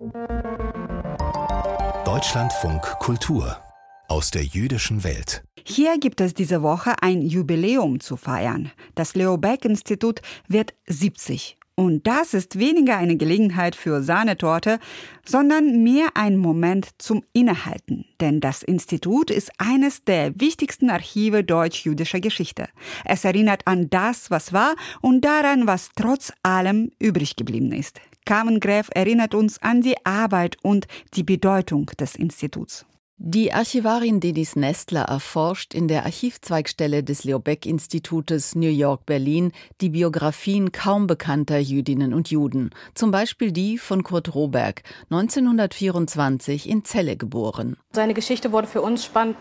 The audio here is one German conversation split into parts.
Deutschlandfunk Kultur aus der jüdischen Welt. Hier gibt es diese Woche ein Jubiläum zu feiern. Das Leo Baeck-Institut wird 70. Und das ist weniger eine Gelegenheit für Sahnetorte, sondern mehr ein Moment zum Innehalten. Denn das Institut ist eines der wichtigsten Archive deutsch-jüdischer Geschichte. Es erinnert an das, was war und daran, was trotz allem übrig geblieben ist. Carmen Gräf erinnert uns an die Arbeit und die Bedeutung des Instituts. Die Archivarin Dedis Nestler erforscht in der Archivzweigstelle des Leo Baeck-Institutes New York-Berlin die Biografien kaum bekannter Jüdinnen und Juden. Zum Beispiel die von Kurt Roberg, 1924 in Celle geboren. Seine Geschichte wurde für uns spannend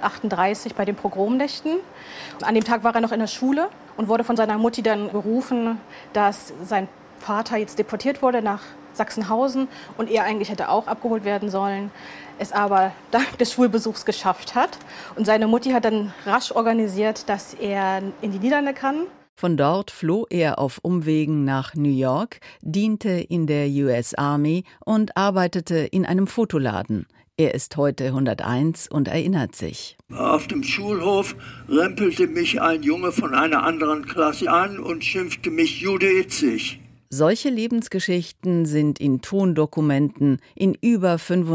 1938 bei den Pogromnächten. An dem Tag war er noch in der Schule und wurde von seiner Mutti dann gerufen, dass sein Vater jetzt deportiert wurde nach Sachsenhausen und er eigentlich hätte auch abgeholt werden sollen, es aber dank des Schulbesuchs geschafft hat. Und seine Mutti hat dann rasch organisiert, dass er in die Niederlande kann. Von dort floh er auf Umwegen nach New York, diente in der US Army und arbeitete in einem Fotoladen. Er ist heute 101 und erinnert sich. Auf dem Schulhof rempelte mich ein Junge von einer anderen Klasse an und schimpfte mich Jude Itzig. Solche Lebensgeschichten sind in Tondokumenten, in über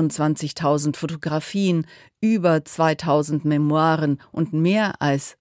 25.000 Fotografien, über 2.000 Memoiren und mehr als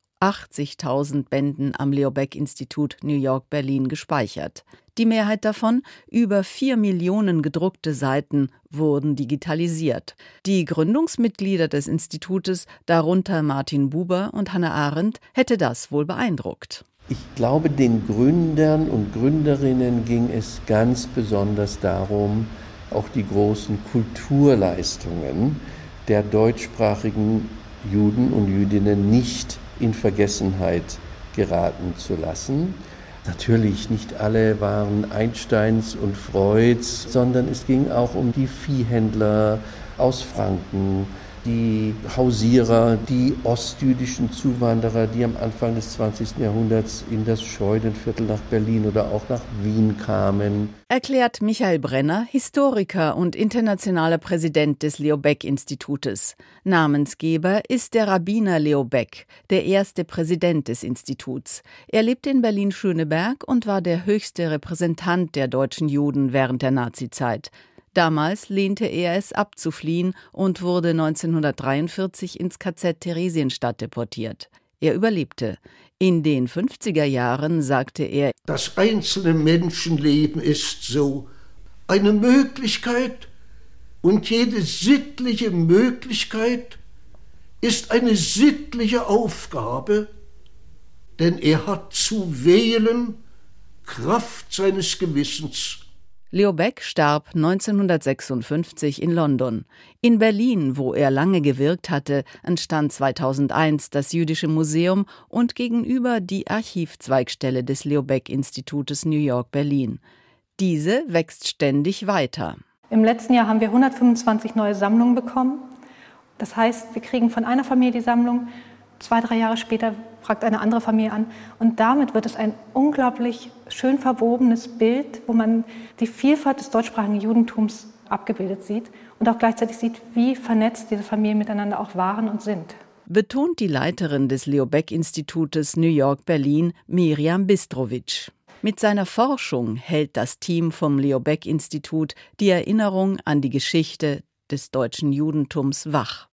80.000 Bänden am Leo Baeck-Institut New York-Berlin gespeichert. Die Mehrheit davon, über 4 Millionen gedruckte Seiten, wurden digitalisiert. Die Gründungsmitglieder des Institutes, darunter Martin Buber und Hannah Arendt, hätte das wohl beeindruckt. Ich glaube, den Gründern und Gründerinnen ging es ganz besonders darum, auch die großen Kulturleistungen der deutschsprachigen Juden und Jüdinnen nicht in Vergessenheit geraten zu lassen. Natürlich nicht alle waren Einsteins und Freuds, sondern es ging auch um die Viehhändler aus Franken, die Hausierer, die ostjüdischen Zuwanderer, die am Anfang des 20. Jahrhunderts in das Scheunenviertel nach Berlin oder auch nach Wien kamen. Erklärt Michael Brenner, Historiker und internationaler Präsident des Leo Baeck-Institutes. Namensgeber ist der Rabbiner Leo Baeck, der erste Präsident des Instituts. Er lebte in Berlin-Schöneberg und war der höchste Repräsentant der deutschen Juden während der Nazizeit. Damals lehnte er es ab zu fliehen und wurde 1943 ins KZ Theresienstadt deportiert. Er überlebte. In den 50er Jahren sagte er: Das einzelne Menschenleben ist so eine Möglichkeit und jede sittliche Möglichkeit ist eine sittliche Aufgabe, denn er hat zu wählen Kraft seines Gewissens. Leo Baeck starb 1956 in London. In Berlin, wo er lange gewirkt hatte, entstand 2001 das Jüdische Museum und gegenüber die Archivzweigstelle des Leo Baeck-Institutes New York-Berlin. Diese wächst ständig weiter. Im letzten Jahr haben wir 125 neue Sammlungen bekommen. Das heißt, wir kriegen von einer Familie die Sammlung, 2-3 Jahre später fragt eine andere Familie an. Und damit wird es ein unglaublich schön verwobenes Bild, wo man die Vielfalt des deutschsprachigen Judentums abgebildet sieht und auch gleichzeitig sieht, wie vernetzt diese Familien miteinander auch waren und sind. Betont die Leiterin des Leo Baeck-Institutes New York-Berlin, Miriam Bistrowitsch. Mit seiner Forschung hält das Team vom Leo Baeck-Institut die Erinnerung an die Geschichte des deutschen Judentums wach.